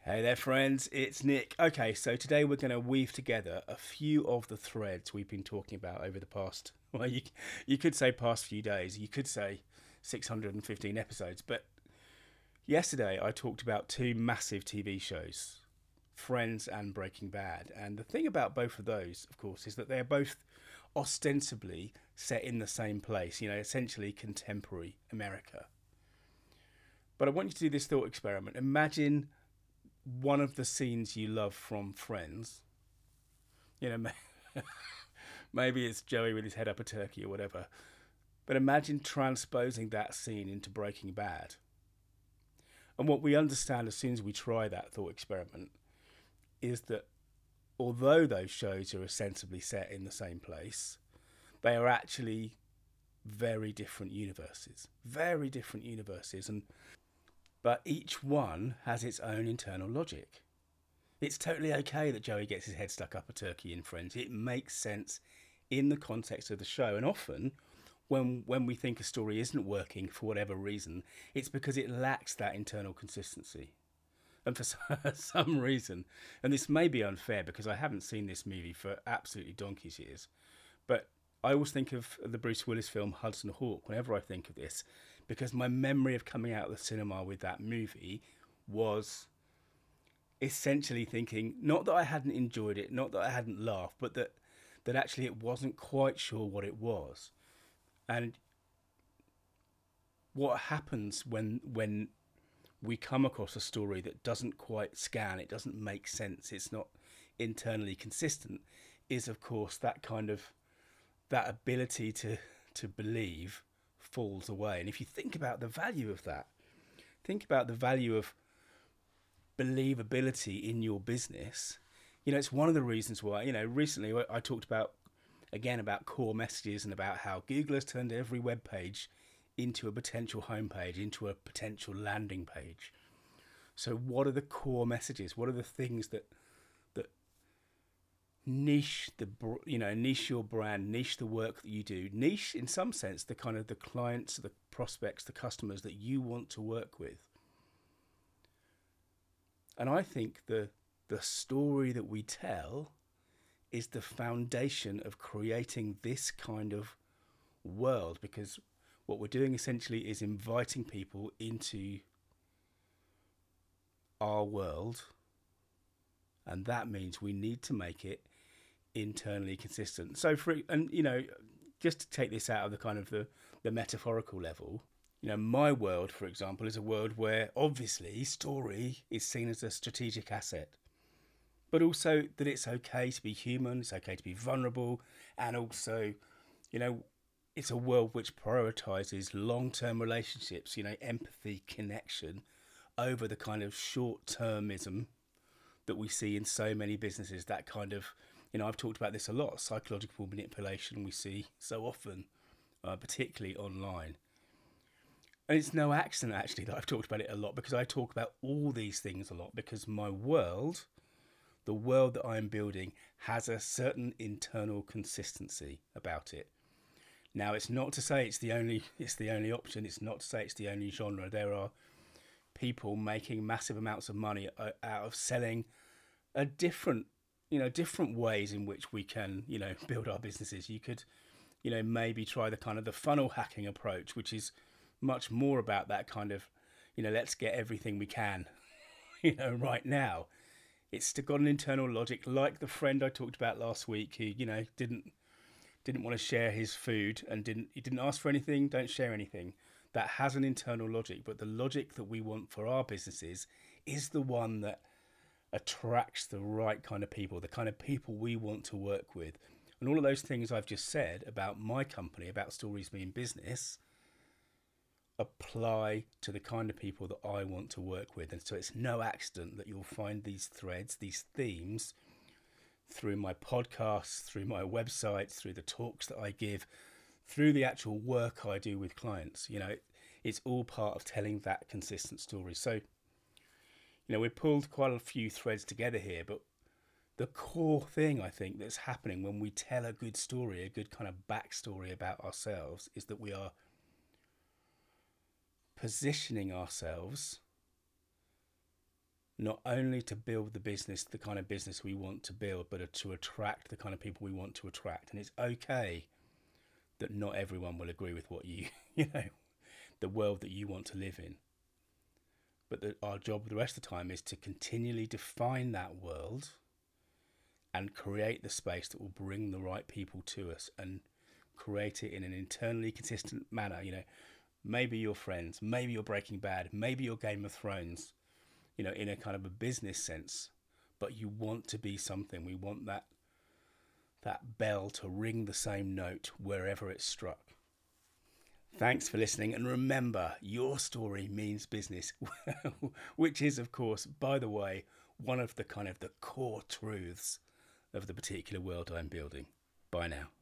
Hey there, friends. It's Nick. Okay, so today we're going to weave together a few of the threads we've been talking about over the past, well, you could say past few days, you could say 615 episodes. But yesterday I talked about two massive TV shows, Friends and Breaking Bad. And the thing about both of those, of course, is that they're both ostensibly set in the same place, essentially contemporary America. But I want you to do this thought experiment. Imagine one of the scenes you love from Friends. You know, maybe it's Joey with his head up a turkey or whatever. But imagine transposing that scene into Breaking Bad. And what we understand as soon as we try that thought experiment is that although those shows are ostensibly set in the same place, they are actually very different universes. Very different universes. But each one has its own internal logic. It's totally okay that Joey gets his head stuck up a turkey in Friends. It makes sense in the context of the show. And often, when we think a story isn't working for whatever reason, it's because it lacks that internal consistency. And for some reason, and this may be unfair because I haven't seen this movie for absolutely donkey's years, but I always think of the Bruce Willis film Hudson Hawk whenever I think of this, because my memory of coming out of the cinema with that movie was essentially thinking not that I hadn't enjoyed it, not that I hadn't laughed, but that actually it wasn't quite sure what it was. And what happens when we come across a story that doesn't quite scan, it doesn't make sense, it's not internally consistent, is of course that ability to believe falls away. And if you think about the value of that, think about the value of believability in your business. It's one of the reasons why, recently I talked about, again, about core messages and about how Google has turned every web page into a potential homepage, into a potential landing page. So what are the core messages? What are the things that niche your brand, niche the work that you do, niche in some sense the kind of the clients, the prospects, the customers that you want to work with? And I think the story that we tell is the foundation of creating this kind of world, because what we're doing essentially is inviting people into our world, and that means we need to make it internally consistent. So just to take this out of the kind of the metaphorical level, my world, for example, is a world where obviously story is seen as a strategic asset, but also that it's okay to be human, it's okay to be vulnerable, and also, it's a world which prioritizes long-term relationships, empathy, connection, over the kind of short-termism that we see in so many businesses. That kind of, I've talked about this a lot, psychological manipulation we see so often, particularly online. And it's no accident, actually, that I've talked about it a lot, because I talk about all these things a lot, because my world, the world that I'm building, has a certain internal consistency about it. Now, it's not to say it's the only option. It's not to say it's the only genre. There are people making massive amounts of money out of selling a different ways in which we can, build our businesses. You could, maybe try the kind of the funnel hacking approach, which is much more about that kind of, let's get everything we can, right now. It's got an internal logic, like the friend I talked about last week who, didn't want to share his food and he didn't ask for anything, don't share anything. That has an internal logic, but the logic that we want for our businesses is the one that attracts the right kind of people, the kind of people we want to work with. And all of those things I've just said about my company, about Stories Mean Business, apply to the kind of people that I want to work with. And so it's no accident that you'll find these threads, these themes, through my podcasts, through my websites, through the talks that I give, through the actual work I do with clients. It's all part of telling that consistent story. So, we pulled quite a few threads together here, but the core thing I think that's happening when we tell a good story, a good kind of backstory about ourselves, is that we are positioning ourselves not only to build the business, the kind of business we want to build, but to attract the kind of people we want to attract. And it's okay that not everyone will agree with what you, the world that you want to live in. But our job the rest of the time is to continually define that world and create the space that will bring the right people to us and create it in an internally consistent manner. Maybe you're Friends, maybe you're Breaking Bad, maybe you're Game of Thrones, in a kind of a business sense, but you want to be something. We want that bell to ring the same note wherever it's struck. Thanks for listening, and remember, your story means business, which is, of course, by the way, one of the core truths of the particular world I'm building. Bye now.